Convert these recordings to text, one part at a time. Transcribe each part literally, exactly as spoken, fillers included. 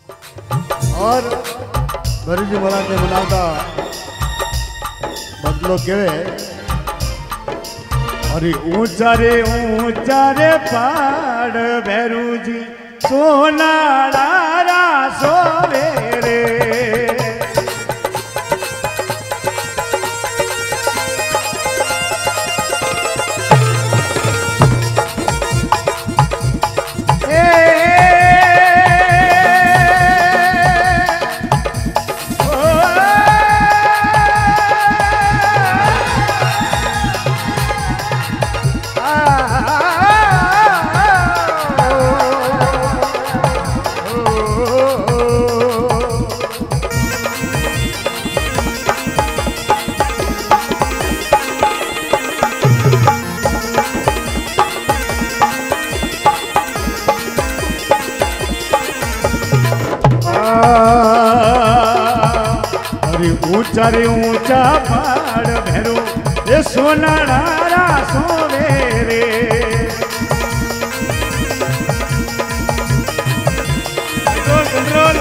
और भरूजी महाराज ने बनाता बदलो केवे अरे ऊंचा रे ऊंचा रे पहाड़ भैरूजी सोना डारा सोवे रे ऊंचा रे ऊंचा पहाड़ भैरो ये सोना डारा सोवे रे कंट्रोल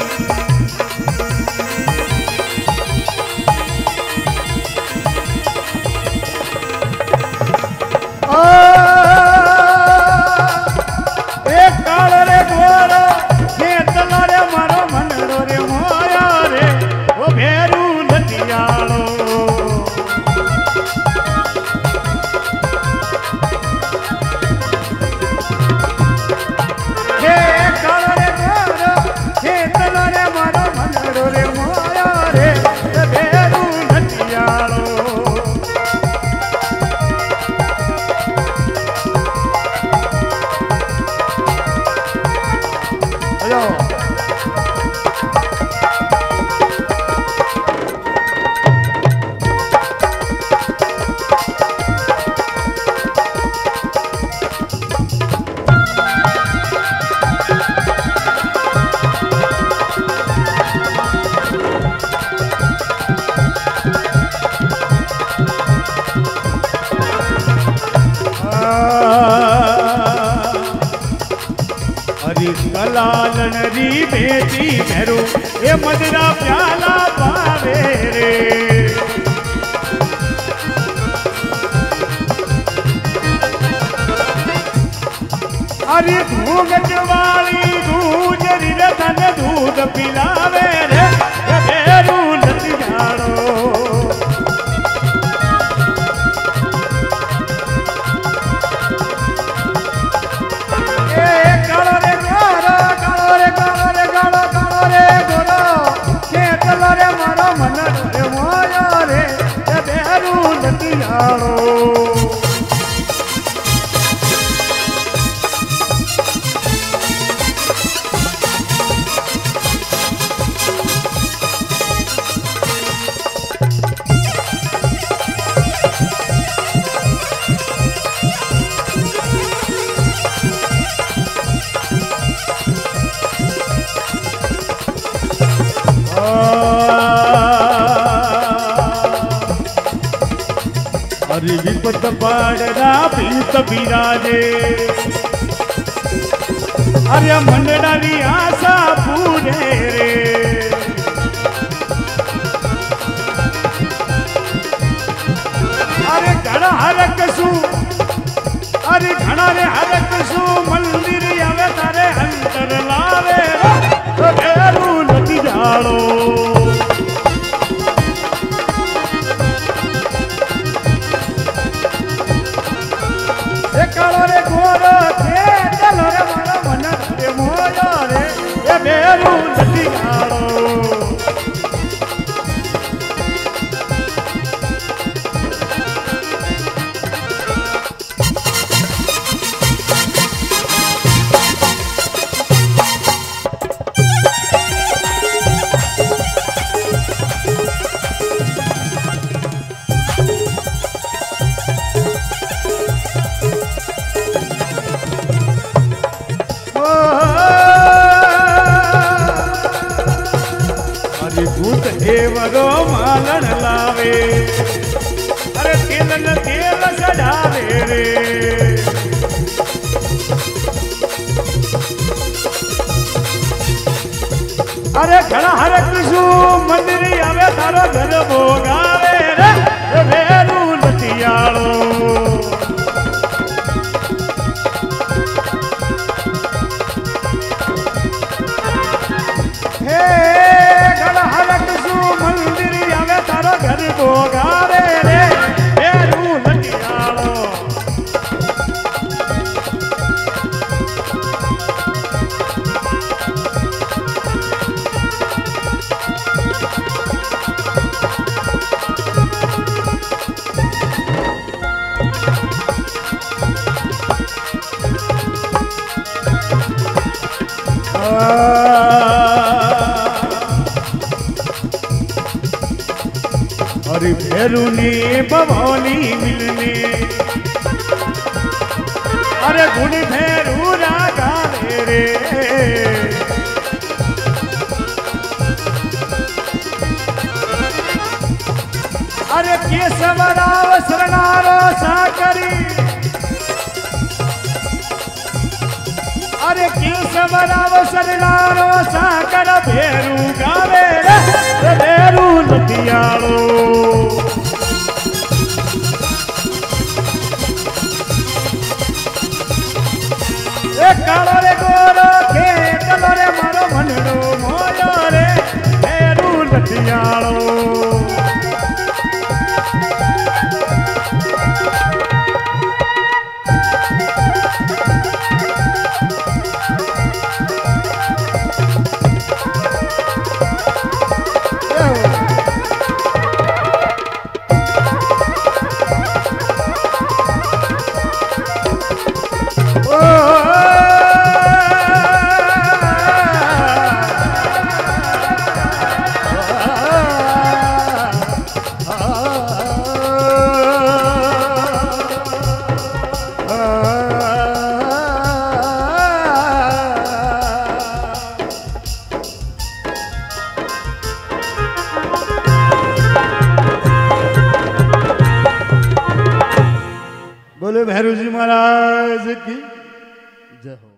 एक काल रे गोरो खेतलो रे मारो मनरो रे मोया रे ओ भैरू लालन री बेटी भैरो ये मदरा प्याला पावे रे अरे घूंघट वाली दूजरी रतन दूध पिलावे रे भैरू नच जाड़ो मारो मन रे मोया रे भैरू नच जाड़ो विपत पाड़ना पीत बिराजे अरे मंडली आशा पूरे रे अरे घड़ा हरक सू अरे घड़ा रे हरक सू मंदिर आवे तारे अंतर लावे भैरू नच जाड़ो कालो रे गोरो थे चलो रे मारो मन रे मोया रे ये भैरू नच जाड़ो देवरो मालन लावे अरे तिलन तेल सजावे रे अरे घड़ा हर कृष्ण मंदिर आवे तारो घर भोगावे रे भेरू लतियालो हे घड़ा हर कृष्ण मंदिर आवे तारो घर भोगावे रे भेरू लतियालो अरे भैरूनी भवानी मिलने अरे गुण भैरू रागा रे अरे केशवराव शरणारो साकरी अरे केशवराव शरणारो साकर भेरू गावे रे भेरू लतियालो ए कालो रे गोरो के कलो रे मारो मनडो मोयो रे भेरू लतियालो बोले भैरू जी महाराज की जय हो।